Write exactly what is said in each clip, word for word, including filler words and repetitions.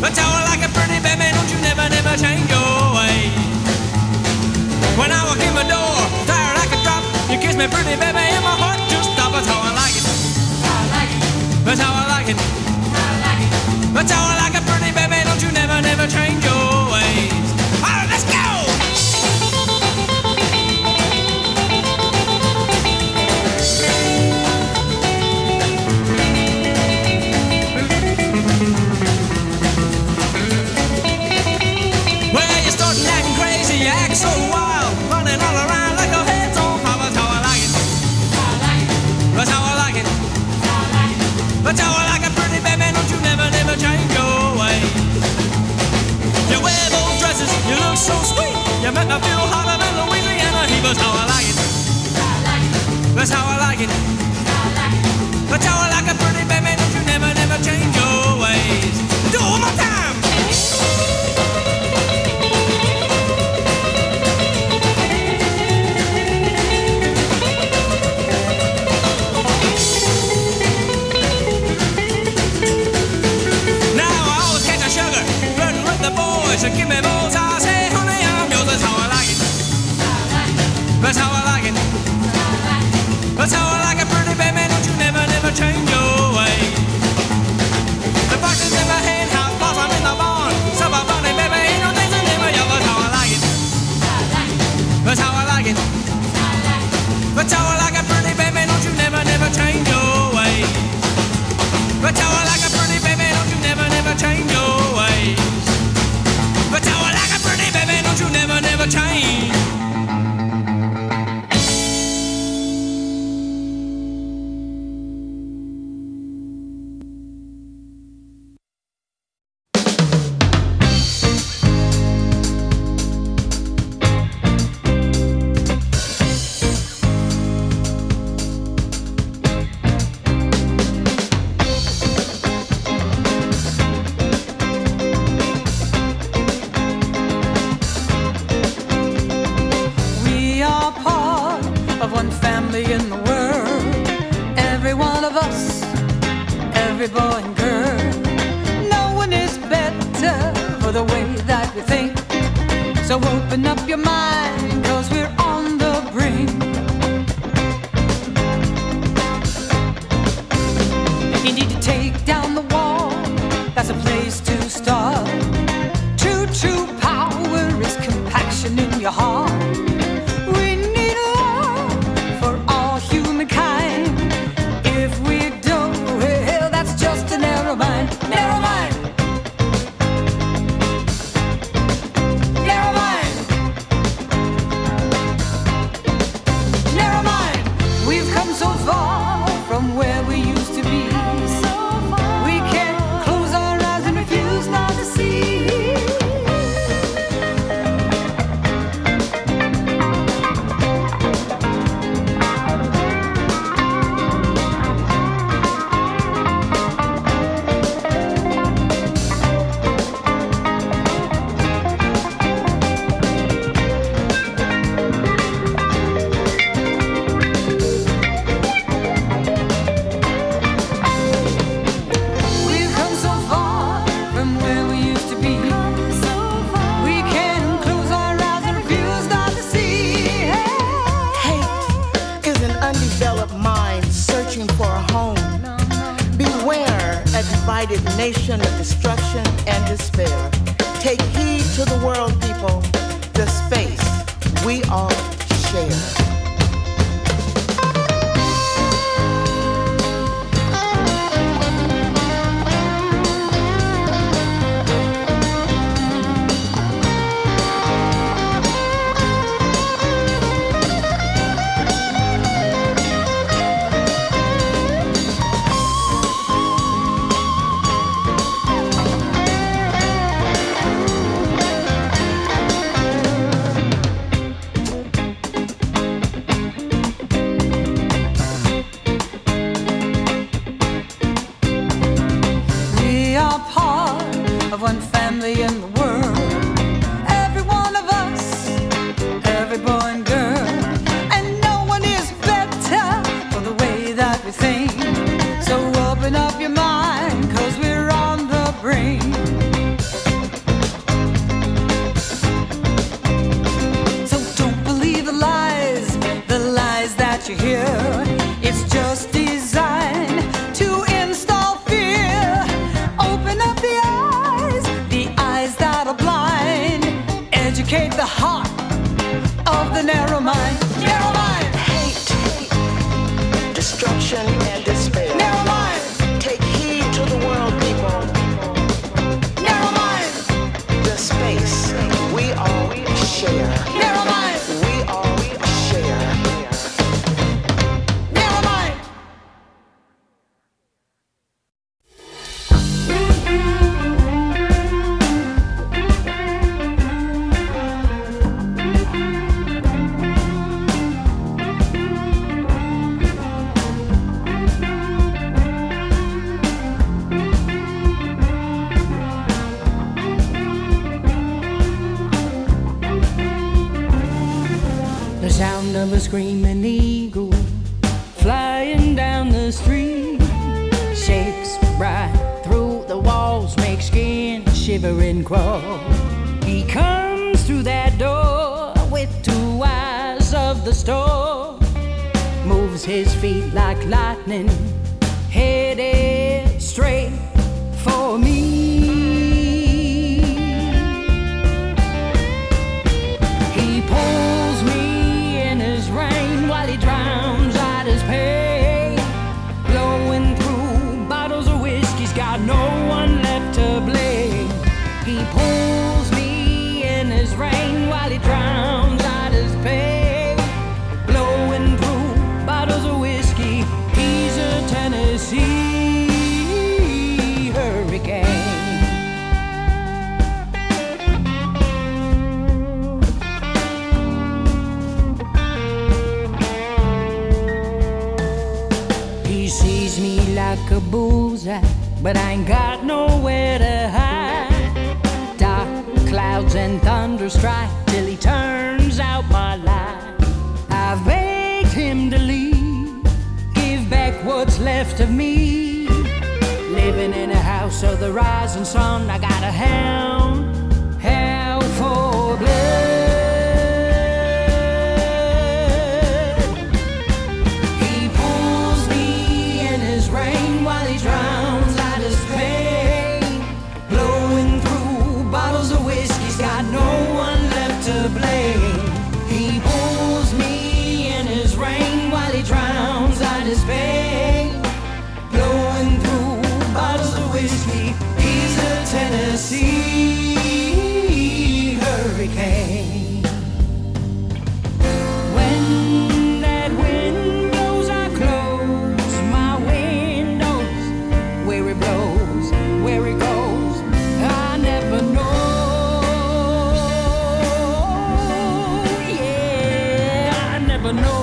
But how I like it, pretty baby, don't you never, never change your ways. When I walk in my door, tired like a drop, you kiss me, pretty baby, and my heart just stops. That's how I like it. That's how I like it. That's how I like it, pretty baby, don't you never, never change your ways. All right, let's go! Well, you're starting acting crazy, you act so wild, running all around like your head's on fire. That's how I like it. That's how I like it. That's how I like it, pretty baby, don't you never, never change your ways. You wear those dresses, you look so sweet, you make me feel hotter than Louisiana heat. That's how I like it. That's how I like it. That's how I like it, pretty baby, don't you never, never change your ways. Do it one more time. So give me those, I say, honey, I'm yours. That's how I like it. That's how I like it. That's how I like it, pretty baby, don't you never, never change your ways. The box is in my hand, house boss, I'm in the barn. Supper bunny, baby, ain't no dancing in my yard. That's how I like it. That's how I like it. That's how I like it, pretty baby, don't you never, never change your ways. That's how I like it, pretty baby, don't you never, never change your ways. That's how I like it, pretty baby, don't you never, never change. Every boy and girl, no one is better for the way that we think. So open up your mind, cause we're on the brink. You need to take down the wall, that's a place to start. True, true power is compaction in your heart. We need love for all humankind. If we don't, well, that's just a narrow mind. Narrow mind. Narrow mind. Narrow mind. We've come so far from where we used to be. We can't close our eyes and refuse not to see. Divided nation of destruction and despair. Take heed to the world, people, the space we all share. One family in the world, every one of us, every boy and girl, and no one is better for the way that we think. So open up your mind, cause we're on the brink. suffocate the heart of the narrow mind. Narrow mind. Hate, destruction, and despair. Narrow mind. Take heed to the world, people. Narrow mind. The space we all share. Narrow mind. We all share. Narrow mind. The sound of a screaming eagle flying down the street shakes right through the walls, makes skin shiver and crawl. He comes through that door with two eyes of the storm, moves his feet like lightning, headed straight for me. He pulls me in his rain while he drowns out his pain, blowing through bottles of whiskey's got no one left to blame. He pulls me in his rain while he drowns out his pain, blowing through bottles of whiskey. He's a Tennessee hurricane. He sees me like a bullseye, but I ain't got nowhere to hide. Dark clouds and thunder strike till he turns out my light. I've begged him to leave, give back what's left of me. Living in a house of the rising sun, I got a hound, hell for blood. He pulls me in his rain while he drowns out his pain, blowing through bottles of whiskey's got no one left to blame. He pulls me in his rain while he drowns out his pain, blowing through bottles of whiskey. He's a Tennessee hurricane. When that wind blows, I close my windows. Where it blows, where it goes, I never know. Yeah, I never know.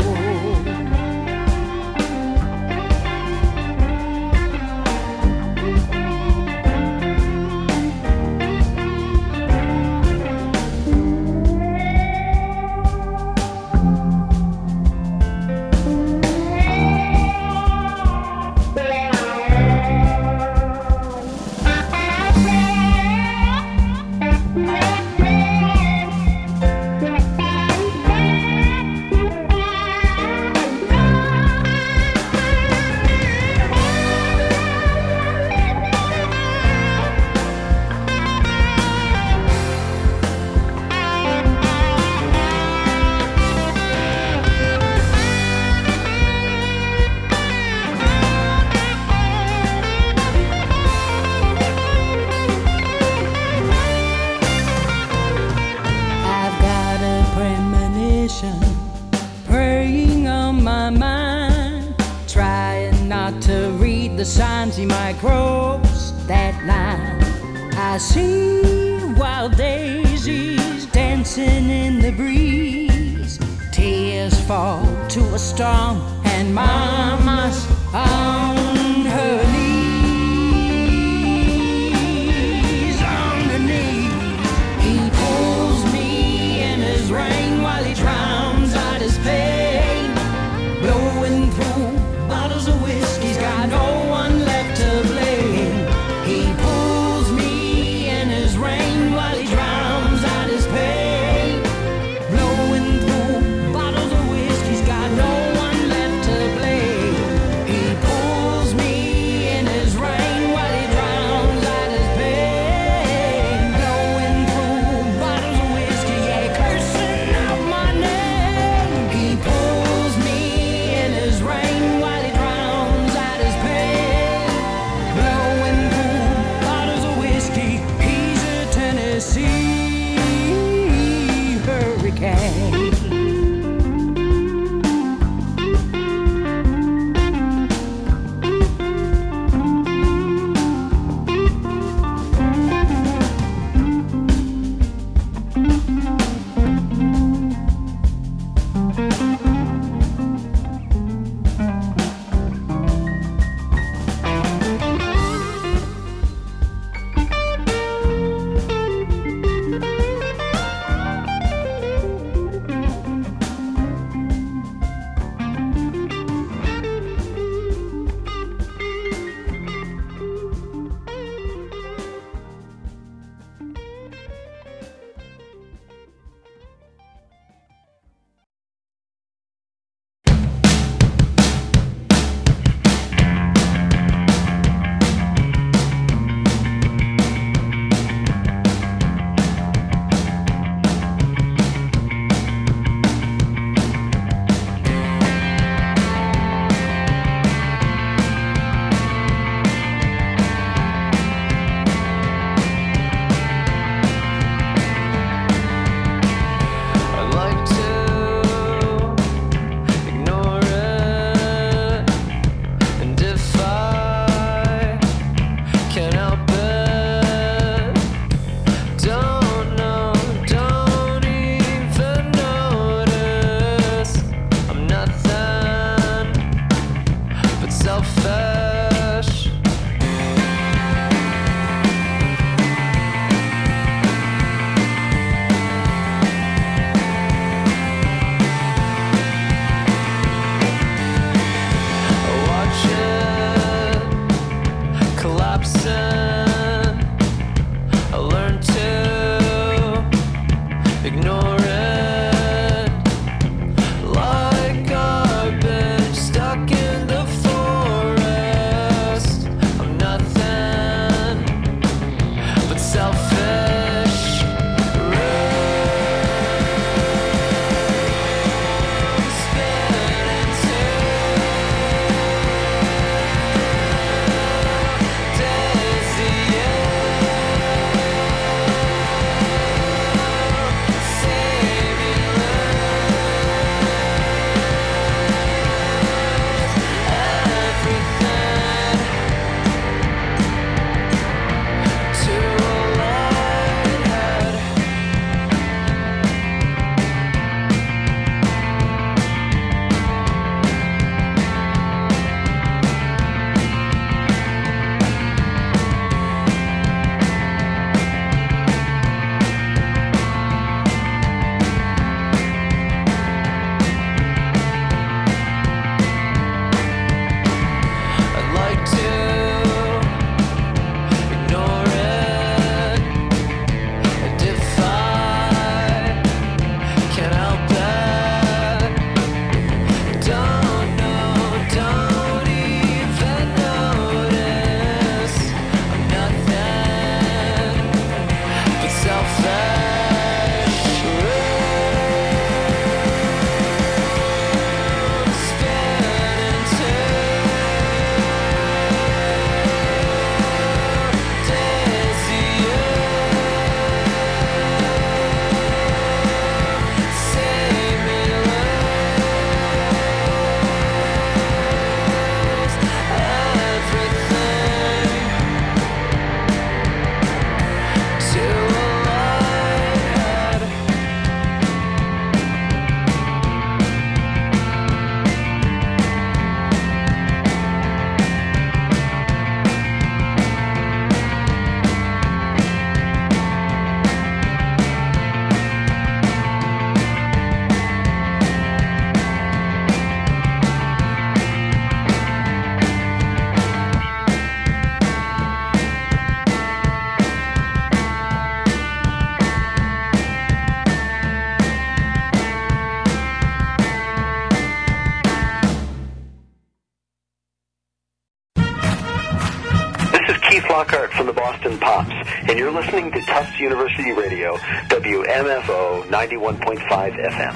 I've got a premonition preying on my mind, trying not to read the signs he might cross that line. I see wild daisies dancing in the breeze, tears fall to a storm, and mama's on her knees, on her knees. He pulls me in his rain while he drowns out his pain, blowing through bottles of whiskey's got no one left to blame. He pulls me in his rain while he drowns out his pain, blowing through bottles of whiskey's got no one left to blame. He pulls me in okay. Lockhart from the Boston Pops, and you're listening to Tufts University Radio, W M F O ninety-one point five F M.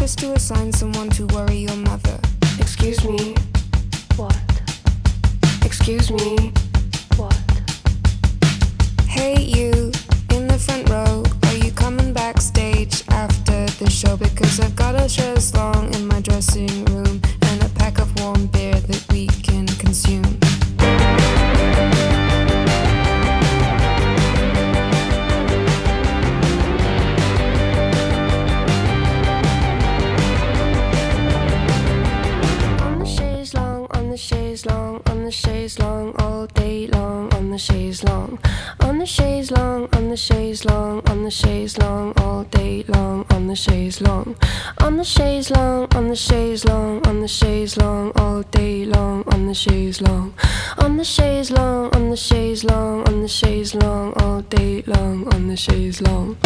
just to assign someone to worry your mother. Excuse me. What? Excuse me. What? Hey you, in the front row, are you coming backstage after the show? Because I've got a chaise longue in my dressing room and a pack of warm beer that we can consume. Chaise longue, on the chaise longue, all day long, on the chaise longue, on the chaise longue, on the chaise longue, on the chaise longue, all day long, on the chaise longue, on the chaise longue, on the chaise longue, on the chaise longue, all day long, on the chaise longue, on the chaise longue, on the chaise longue, on the chaise longue, all day long, on the chaise longue.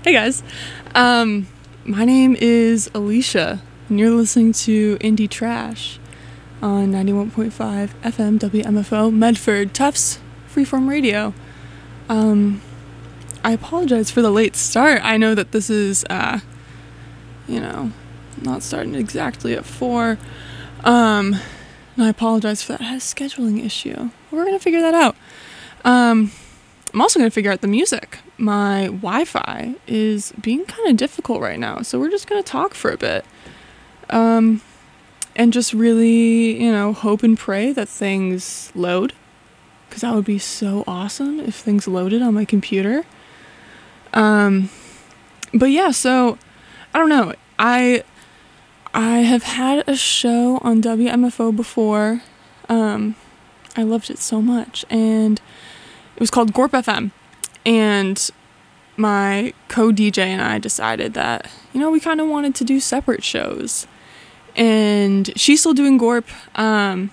Hey guys, um, my name is Alicia, and you're listening to Indie Trash on ninety-one point five F M W M F O Medford, Tufts Freeform Radio. Um, I apologize for the late start. I know that this is, uh, you know, not starting exactly at four, um, and I apologize for that. I had a scheduling issue. We're gonna figure that out. Um, I'm also gonna figure out the music. My Wi-Fi is being kind of difficult right now, so we're just gonna talk for a bit, um, and just really, you know, hope and pray that things load, because that would be so awesome if things loaded on my computer. Um, but yeah, so I don't know. I I have had a show on W M F O before. Um, I loved it so much, and it was called Gorp F M. And my co-D J and I decided that, you know, we kind of wanted to do separate shows. And she's still doing Gorp, um,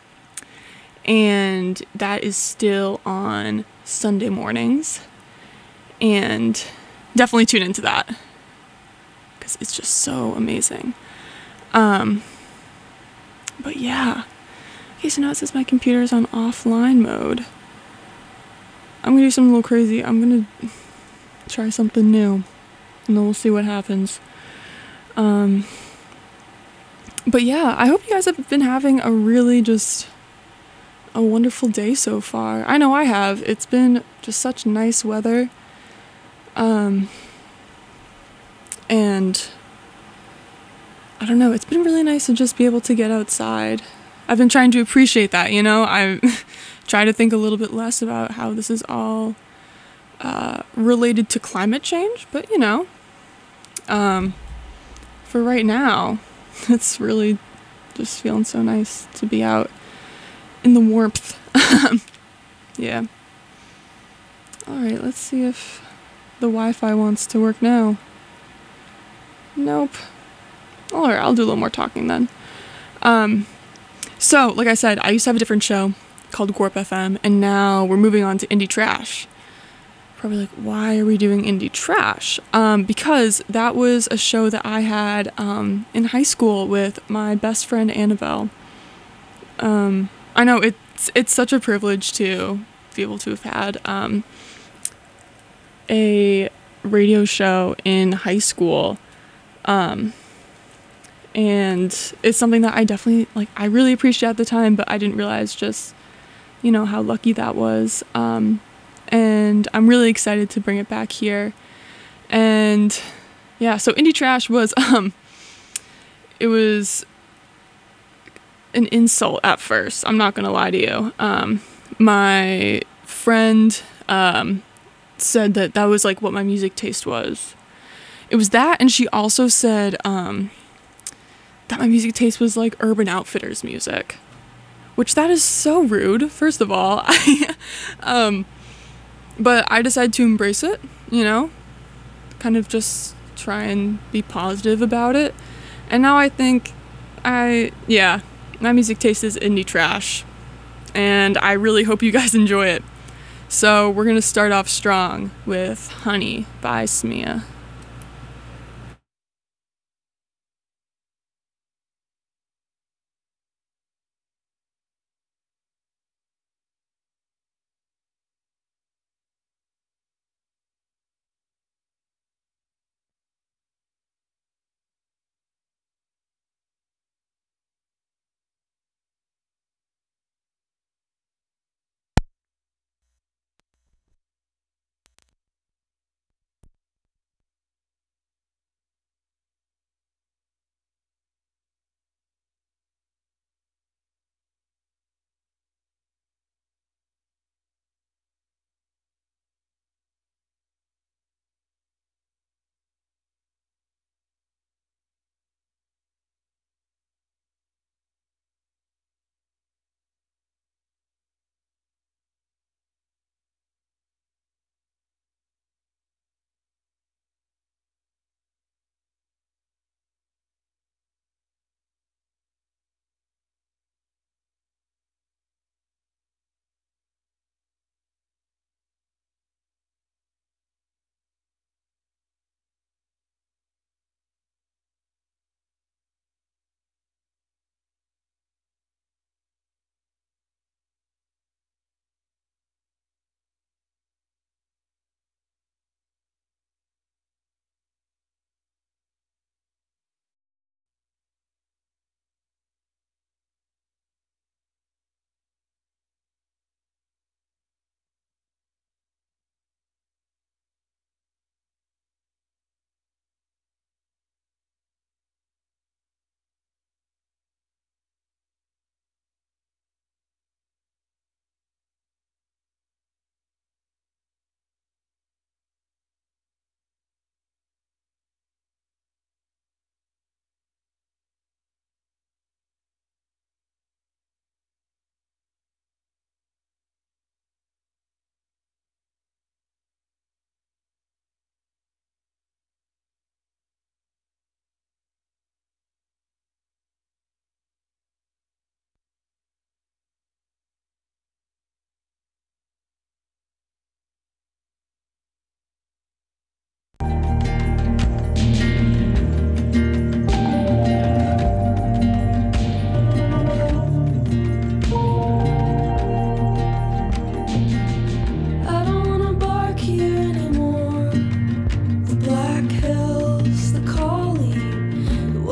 and that is still on Sunday mornings. And definitely tune into that, because it's just so amazing. Um, but yeah. Okay, so now it says my computer's on offline mode. I'm gonna do something a little crazy. I'm gonna try something new, and then we'll see what happens. Um, but yeah, I hope you guys have been having a really just a wonderful day so far. I know I have. It's been just such nice weather. Um, and I don't know, it's been really nice to just be able to get outside. I've been trying to appreciate that, you know? I try to think a little bit less about how this is all uh, related to climate change, but you know, um, for right now, it's really just feeling so nice to be out in the warmth. Yeah. Alright, let's see if the Wi-Fi wants to work now. Nope. Alright, I'll do a little more talking then. Um, so, like I said, I used to have a different show called Gorp F M, and now we're moving on to Indie Trash. Probably like, why are we doing Indie Trash? Um, because that was a show that I had um, in high school with my best friend Annabelle. Um, I know it's it's such a privilege to be able to have had um, a radio show in high school. Um, and it's something that I definitely, like, I really appreciated at the time, but I didn't realize just, you know, how lucky that was. Um, and I'm really excited to bring it back here. And yeah, so Indie Trash was, um, it was an insult at first. I'm not gonna lie to you. Um, my friend, um, said that that was like what my music taste was. It was that, and she also said, um, that my music taste was like Urban Outfitters music, which that is so rude, first of all. I, um, but I decided to embrace it, you know, kind of just try and be positive about it. And now I think I, yeah, my music taste is indie trash, and I really hope you guys enjoy it. So we're gonna start off strong with Honey by Smia.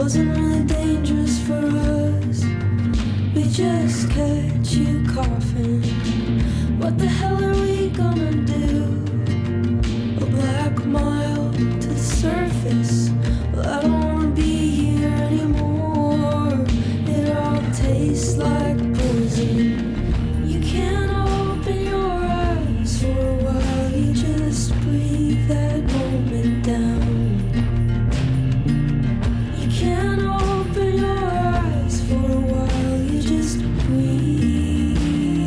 wasn't really dangerous for us. We just catch you coughing. What the hell are we gonna do? A black mile to the surface. Well, I don't wanna be here anymore. It all tastes like poison. You can't open your eyes for a while. You just breathe that moment down. You can't open your eyes for a while. You just breathe.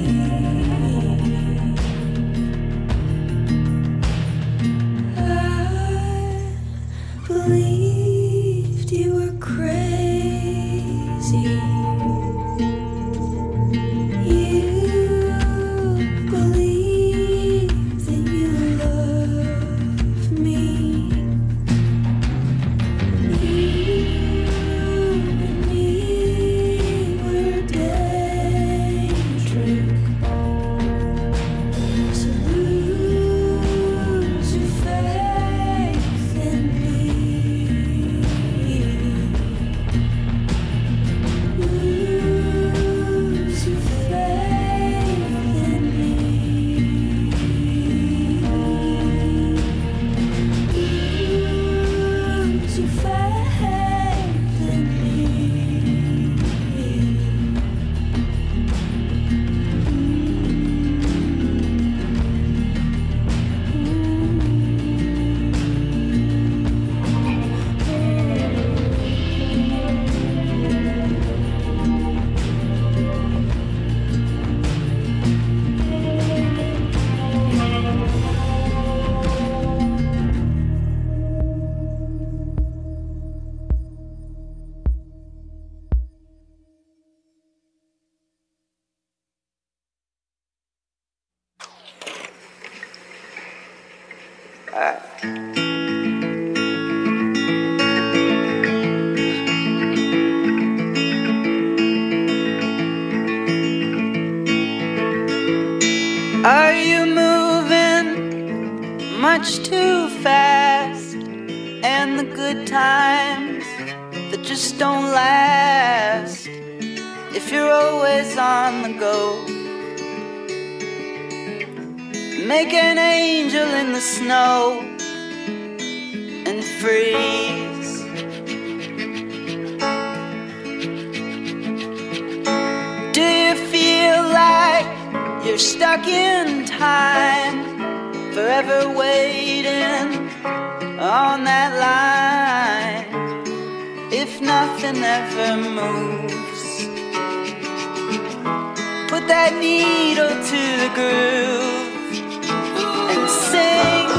I believed you were crazy. You believe that you love me. You and me were daydream. So lose your faith in me. Lose your faith in me. Lose your faith in me. Are you moving much too fast? And the good times that just don't last. If you're always on the go, make an angel in the snow and freeze. Do you feel like you're stuck in time, forever waiting on that line? If nothing ever moves, put that needle to the groove and sing.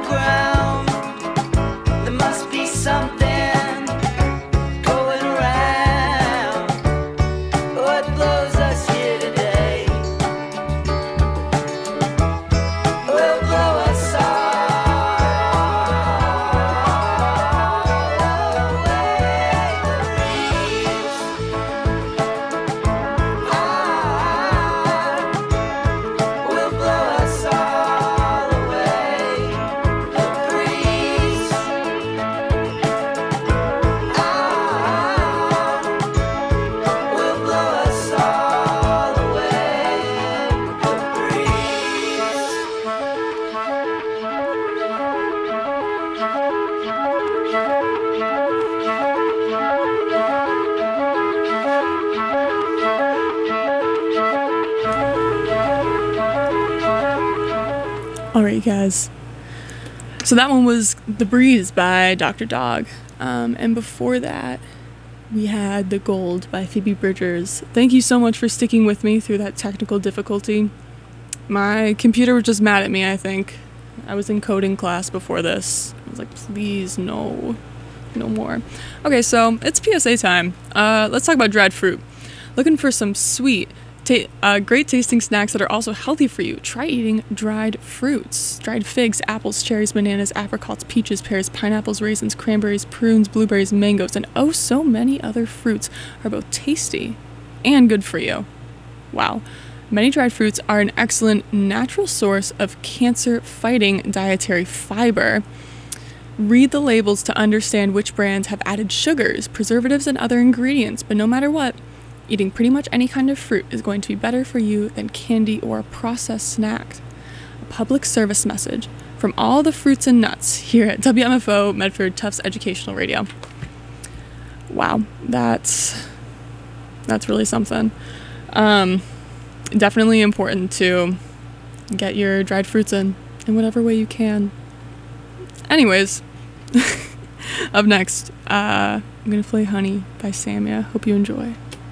Something going around. Alright, guys. So that one was The Breeze by Doctor Dog. Um, and before that, we had The Gold by Phoebe Bridgers. Thank you so much for sticking with me through that technical difficulty. My computer was just mad at me, I think. I was in coding class before this. I was like, please, no. No more. Okay, so it's P S A time. Uh, let's talk about dried fruit. Looking for some sweet, ta- uh, great tasting snacks that are also healthy for you. Try eating dried fruits. Dried figs, apples, cherries, bananas, apricots, peaches, pears, pineapples, raisins, cranberries, prunes, blueberries, mangoes, and oh so many other fruits are both tasty and good for you. Wow. Many dried fruits are an excellent natural source of cancer-fighting dietary fiber. Read the labels to understand which brands have added sugars, preservatives, and other ingredients, but no matter what, eating pretty much any kind of fruit is going to be better for you than candy or a processed snack. A public service message from all the fruits and nuts here at W M F O Medford Tufts Educational Radio. Wow, that's that's really something. Um, definitely important to get your dried fruits in in whatever way you can. Anyways, up next, uh, I'm gonna play Honey by Samia. Hope you enjoy.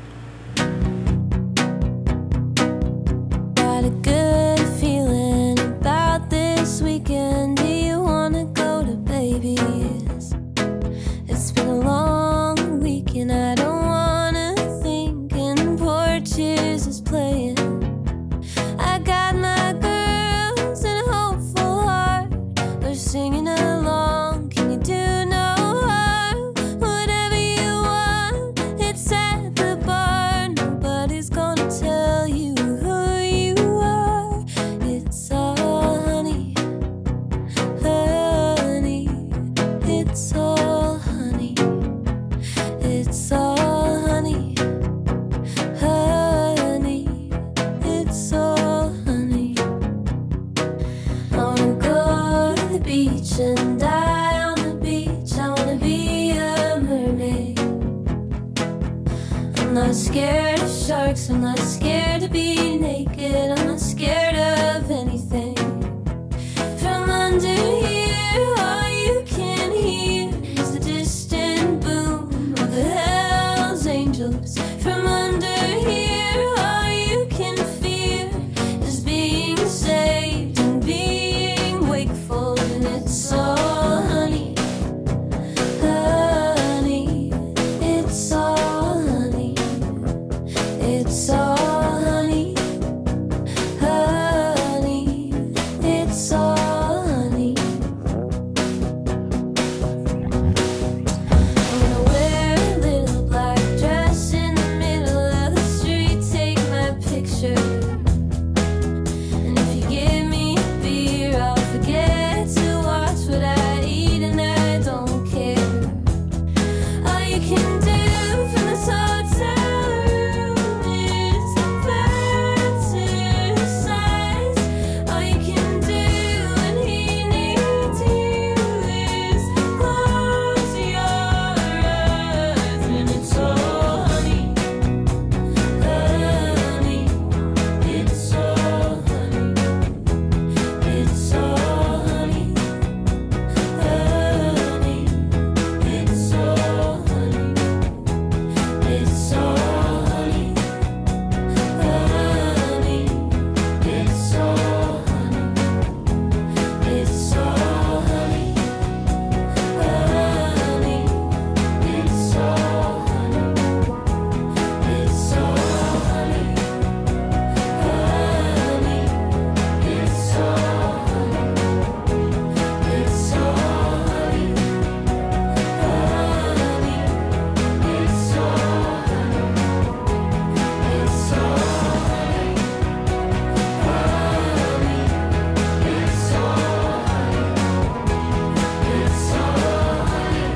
Got a good feeling about this weekend. Do you wanna go to Baby's? It's been a long week and I don't wanna think, and Porches is playing. I got my girls and a hopeful heart. They're singing along. Can you do no harm? Whatever you want, it's at the bar. Nobody's gonna tell you who you are. It's all honey, honey. It's all honey. It's all honey, honey. It's all honey. I wanna go to the beach and die on the beach. I wanna be a mermaid. I'm not scared of sharks. I'm not scared to be naked. I'm not scared of anything. From under here, all you can hear is the distant boom of the Hells Angels. From under here, all you can fear is being saved and being wakeful. And it's all honey, honey. It's all honey. It's all honey, honey. It's all honey. I'm gonna wear a little black dress in the middle of the street. Take my picture. And if you give me a beer, I'll forget to watch what I eat, and I don't care. All you can do from this hotel room is fantasize. All you can do when he needs you is close your eyes. And it's all honey, honey. It's all honey. It's all honey, honey. It's all honey. It's all honey, honey. It's all honey. It's all honey, honey. It's all honey. It's all honey, honey. It's all honey. It's all honey, honey. It's all honey. It's all honey, honey. It's all honey. It's all honey,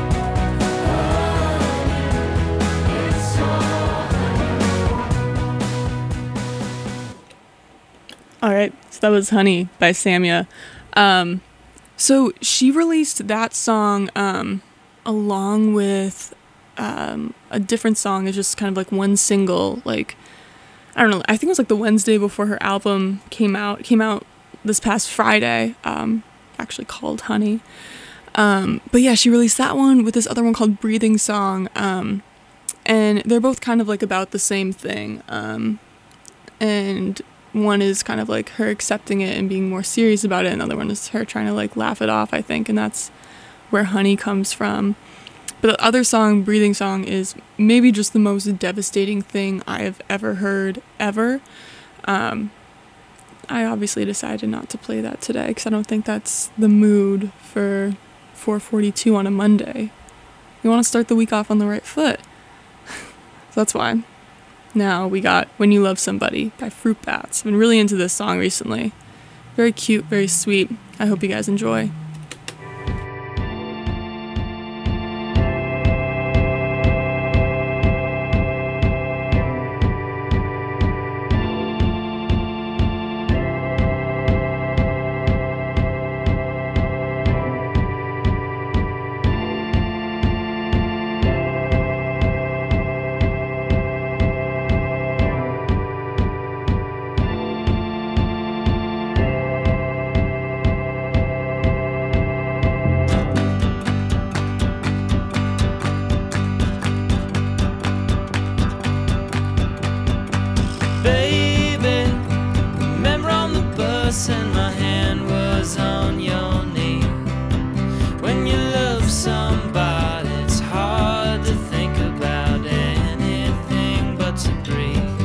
honey. It's all All right, so that was Honey by Samia. Um, so she released that song um, along with um, a different song. It's just kind of like one single. Like I don't know. I think it was like the Wednesday before her album came out. It came out this past Friday, um, actually called Honey. Um, but yeah, she released that one with this other one called Breathing Song. Um, and they're both kind of like about the same thing. Um, and one is kind of like her accepting it and being more serious about it. Another one is her trying to like laugh it off, I think. And that's where Honey comes from. But the other song, Breathing Song, is maybe just the most devastating thing I have ever heard, ever. Um, I obviously decided not to play that today because I don't think that's the mood for four forty-two on a Monday. You want to start the week off on the right foot. So that's why. Now we got When You Love Somebody by Fruit Bats. I've been really into this song recently. Very cute, very sweet. I hope you guys enjoy. And my hand was on your knee. When you love somebody, it's hard to think about anything but to breathe.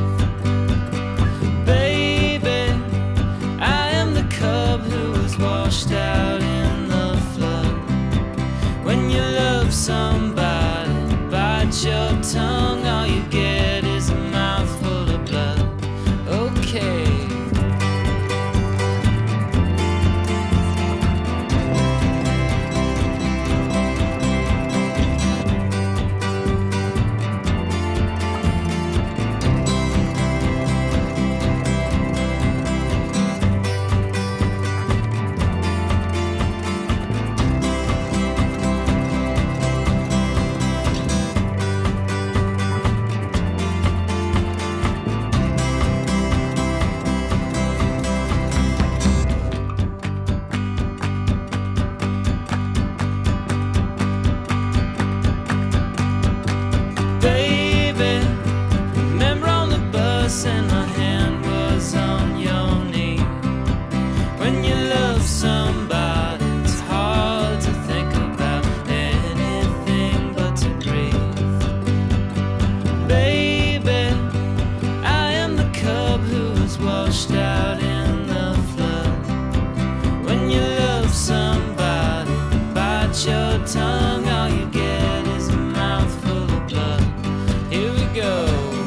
Baby, I am the cub who was washed out in the flood. When you love somebody, bite your tongue, all you get is a mouthful of blood. Okay. And my hand was on your knee. When you love somebody, it's hard to think about anything but to breathe. Baby, I am the cub who was washed out in the flood. When you love somebody, bite your tongue, all you get is a mouthful of blood. Here we go.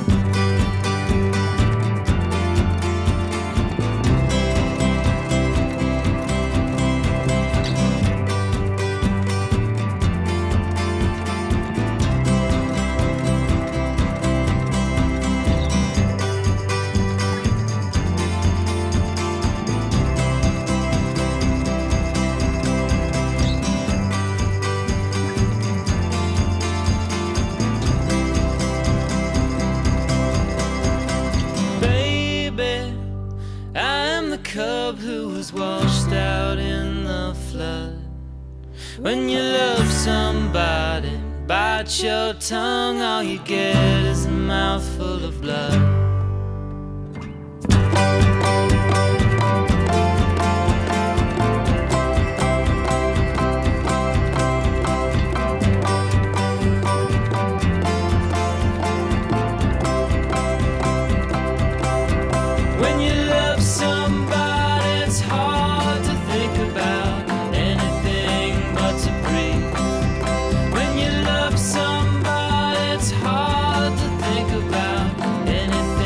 Cub who was washed out in the flood. When you love somebody, bite your tongue, all you get is a mouthful of blood. When you love somebody, it's hard to think about anything but to breathe. When you love somebody, it's hard to think about anything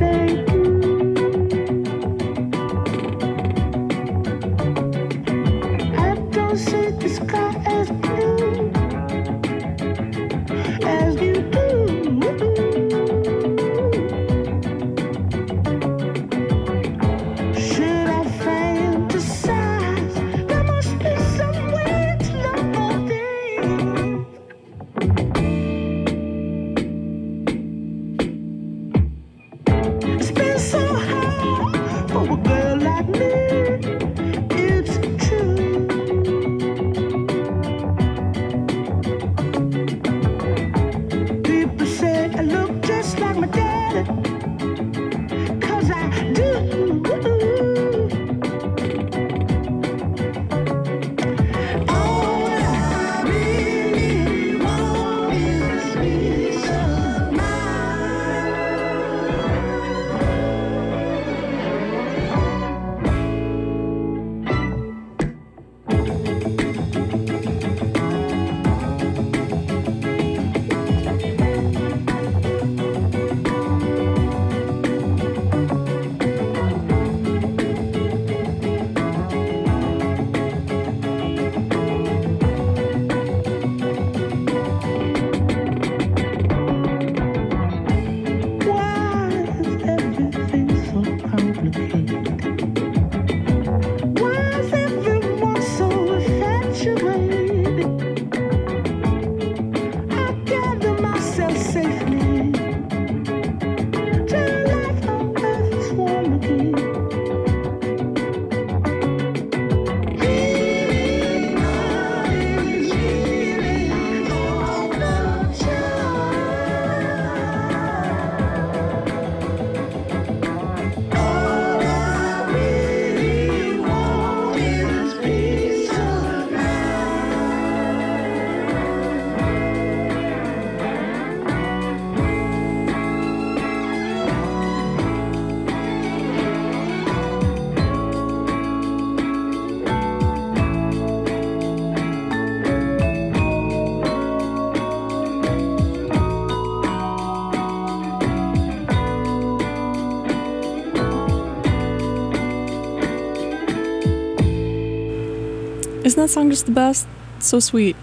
Isn't that song just the best? So sweet.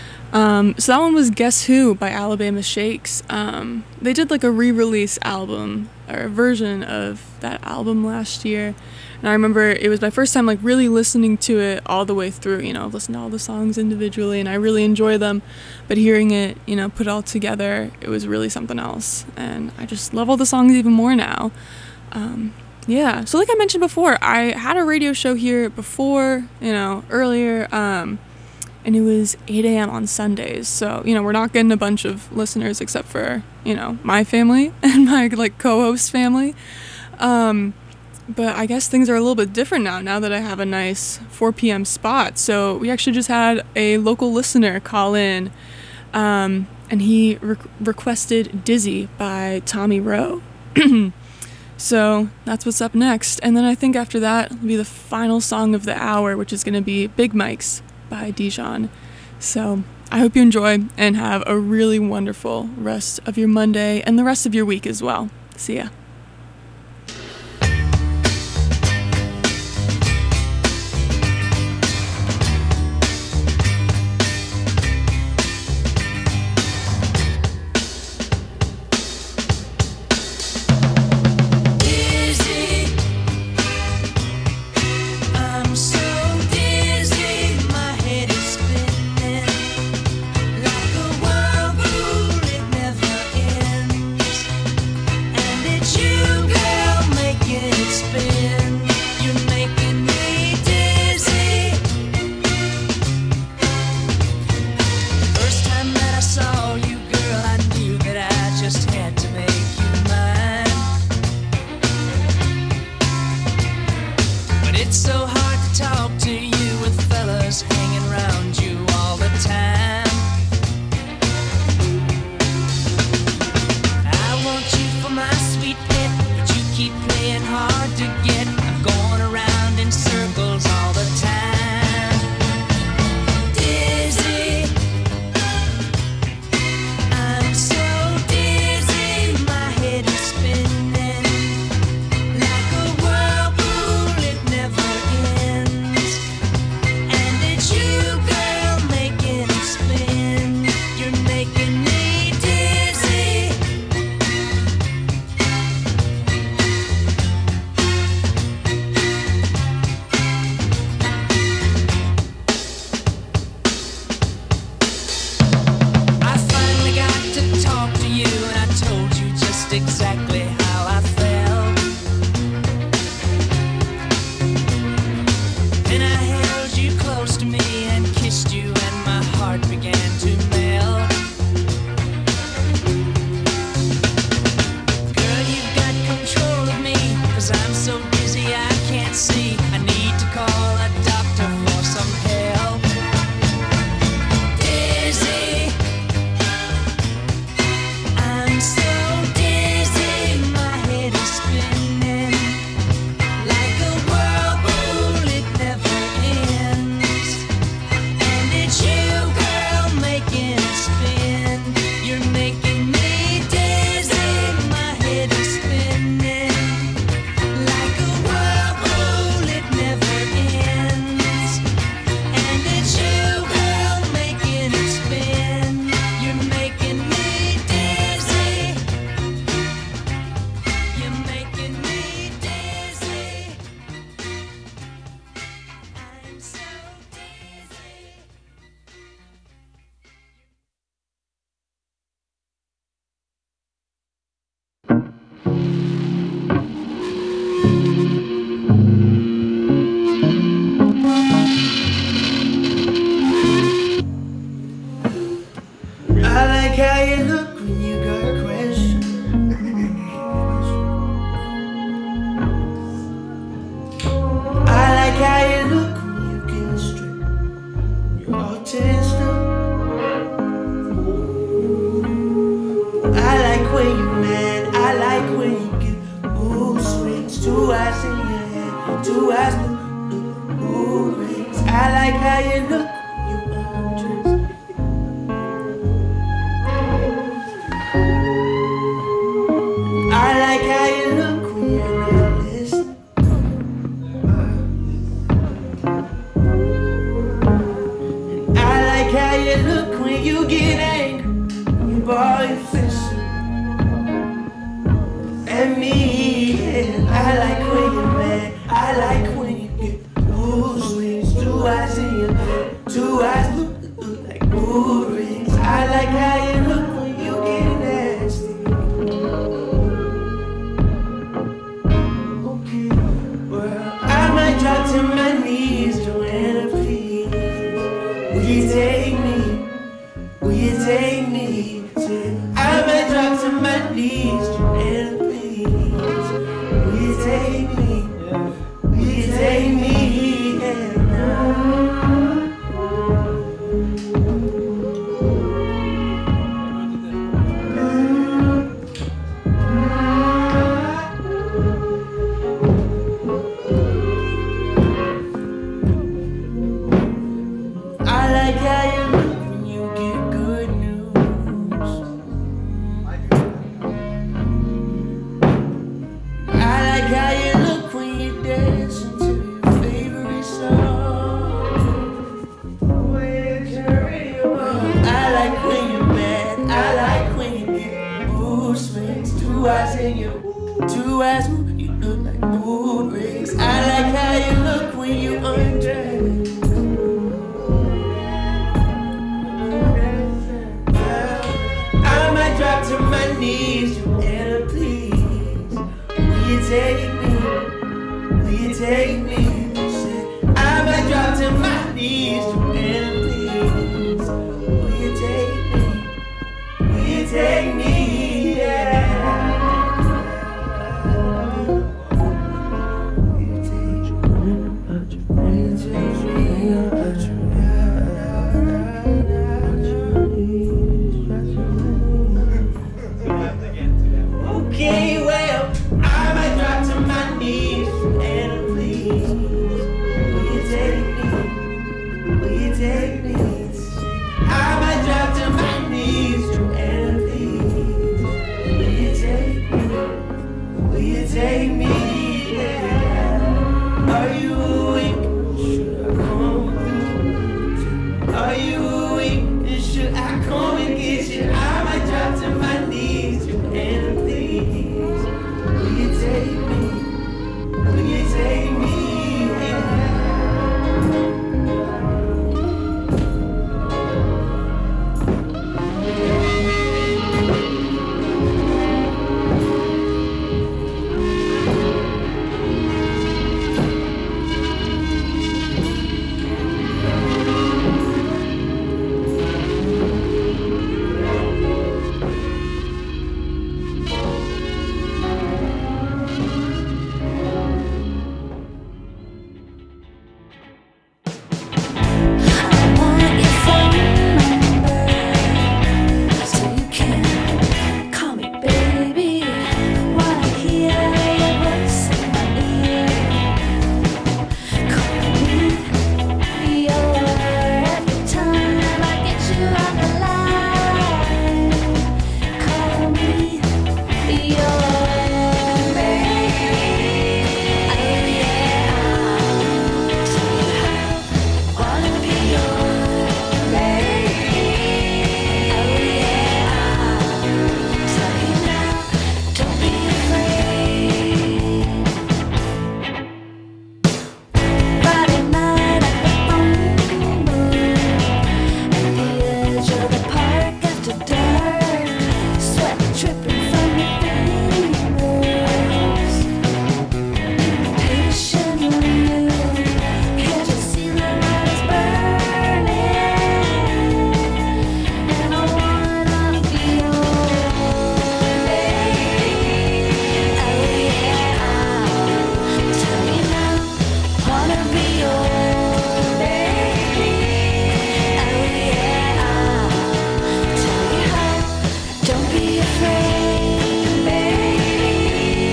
Um, so that one was Guess Who by Alabama Shakes. Um, they did like a re-release album or a version of that album last year. And I remember it was my first time like really listening to it all the way through, you know, listen to all the songs individually, and I really enjoy them. But hearing it, you know, put all together, it was really something else. And I just love all the songs even more now. Um, yeah, so like I mentioned before, I had a radio show here before, you know, earlier, um, and it was eight a.m. on Sundays. So, you know, we're not getting a bunch of listeners except for, you know, my family and my, like, co-host family. Um, but I guess things are a little bit different now, now that I have a nice four p.m. spot. So we actually just had a local listener call in, um, and he re- requested Dizzy by Tommy Roe. So that's what's up next. And then I think after that will be the final song of the hour, which is going to be Big Mike's by Dijon. So I hope you enjoy and have a really wonderful rest of your Monday and the rest of your week as well. See ya. It's you. exactly how I felt. Then I held you close to me and kissed you, and my heart began to melt. Girl, you've got control of me, 'cause I'm so dizzy I can't see. I need to call a doctor for some help. Dizzy, I'm so dizzy, my head is spinning like a whirlpool, it never ends. And it's you, girl, making it spin. You're making me dizzy, my head is spinning like a whirlpool, it never ends. And it's you, girl, making it spin. You're making me dizzy. You're making me dizzy. I'm so dizzy. I like how you look when you got a question. I like how you look when you get straight. You're all tensed up. I like when you're mad. I like when you get mood swings. Two eyes in your head, two eyes blue, mood rings. I like how you look when you undress. I like how you look when you're not listening. And I like how you look when you get angry. You ball your fists at me. And I like when you're mad. I like when you get mood swings. Two eyes in your head, two eyes blue, look like mood rings. I like how you look when you get nasty. Okay, well, I might drop to my knees, Joanna, please. Will you take me? Will you take me? Say, I might drop to my knees, Joanna, please. Will you take me? Will you take me? I like how you look when you get good news. I like how you look when you dance into your favorite song. I like when you're mad. I like when you get mood swings. Two eyes in your, two eyes, you look like mood rings. I like how you look when you undress. I might drop to my knees, Joanna, please. Will you take me? Will you take me? Say, I might drop to my knees, Joanna, please. Will you take me? Will you take me? Yeah. Will you take me? Will you take me? Okay, well, I might drop to my knees, and please, will you take me? Will you take me? I might drop to my knees, and please, will you take me? Will you take me? Yeah. Are you?